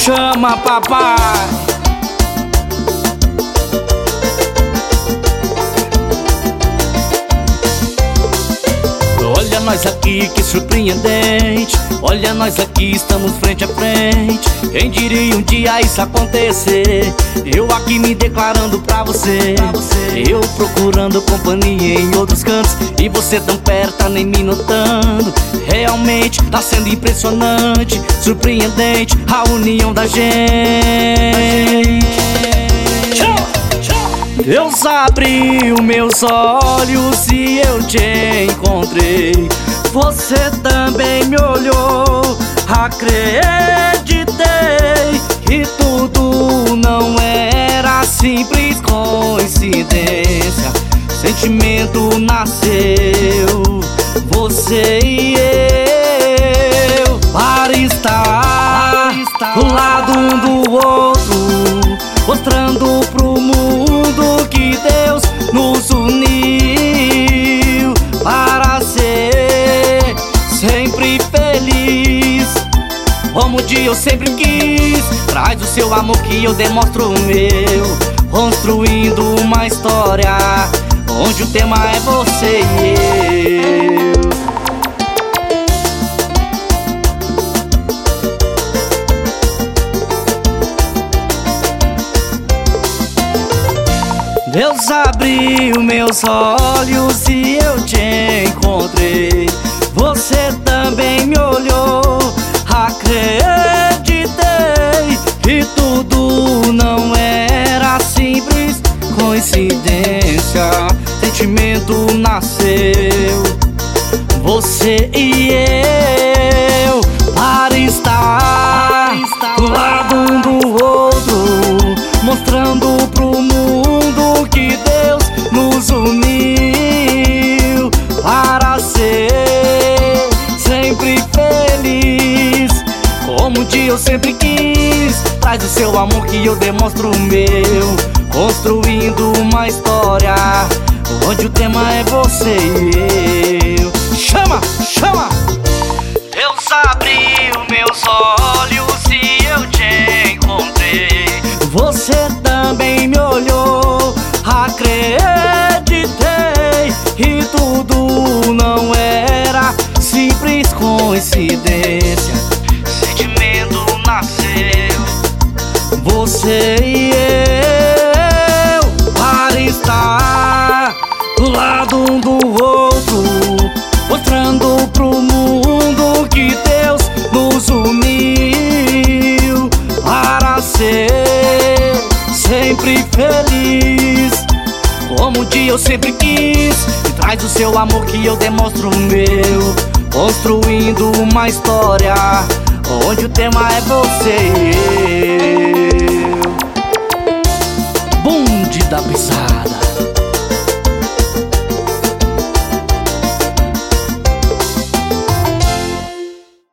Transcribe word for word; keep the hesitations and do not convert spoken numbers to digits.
Chama, papai. Olha nós aqui, que surpreendente. Olha nós aqui, estamos frente a frente. Quem diria um dia isso acontecer? Eu aqui me declarando pra você, eu procurando companhia em outros cantos, e você tão perto, tá nem me notando. Realmente tá sendo impressionante, surpreendente a união da gente. Deus abriu meus olhos e eu te encontrei. Você também me olhou, acreditei que tudo não era simples coincidência. Sentimento nasceu, você e eu, para estar do lado um do outro, mostrando pro mundo que Deus nos uniu para ser sempre feliz, como um dia eu sempre quis. Traz o seu amor que eu demonstro o meu, construindo uma história onde o tema é você e eu. Deus abriu meus olhos e eu te encontrei. Você também me olhou, acreditei que tudo não era simples coincidência. Sentimento nasceu, você e eu, para estar do lado um do outro, mostrando pro mundo que Deus nos uniu para ser sempre feliz, como um dia eu sempre quis. Traz o seu amor que eu demonstro o meu, construindo uma história onde o tema é você e eu. Chama, chama! Deus abriu meus olhos e eu te encontrei. Você também me olhou, acreditei que tudo não era simples coincidência. Sentimento nasceu, você e eu, para estar do lado um do outro, mostrando pro mundo que Deus nos uniu para ser sempre feliz, como um dia eu sempre quis. E traz o seu amor que eu demonstro o meu, construindo uma história onde o tema é você e eu. Bonde da Pisada.